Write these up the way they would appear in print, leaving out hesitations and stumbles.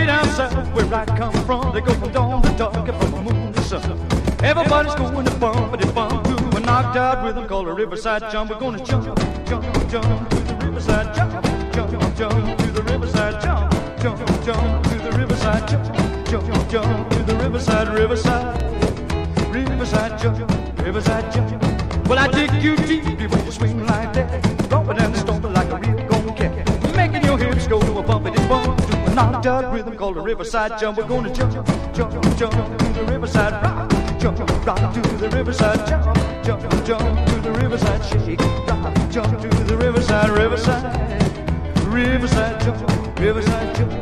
way down south where I come from, they go from dawn to dark and from the moon to sun. Everybody's going to bump to a knocked out rhythm called a riverside jump. We're gonna jump, jump, jump to the riverside jump, jump, jump to the riverside jump, jump, jump to the riverside jump, jump, jump to the riverside, riverside, riverside jump, riverside jump. Well, I dig you deeply when you swing like that, bumping and stomping like a real gonna cat, making your hips go to a bumpity bump to a knocked out rhythm called a riverside jump. We're gonna jump, jump, jump to the riverside rock, jump, rock to the riverside jump, jump, jump to the riverside shake, rock, jump to the riverside, riverside, riverside jump, riverside jump.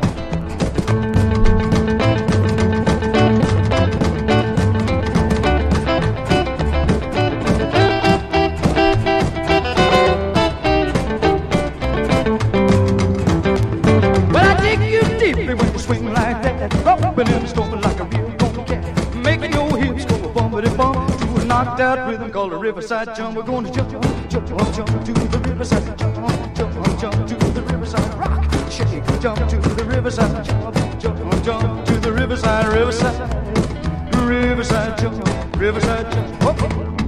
Swing like that, bumping and stomping like a real gonna cat, making your hips go bumpity bump to a knocked out rhythm called a riverside jump. We're gonna jump, jump, jump to the riverside, jump, jump, jump to the riverside rock, shake, jump to the riverside, jump, jump, jump to the riverside, riverside, riverside jump, riverside jump.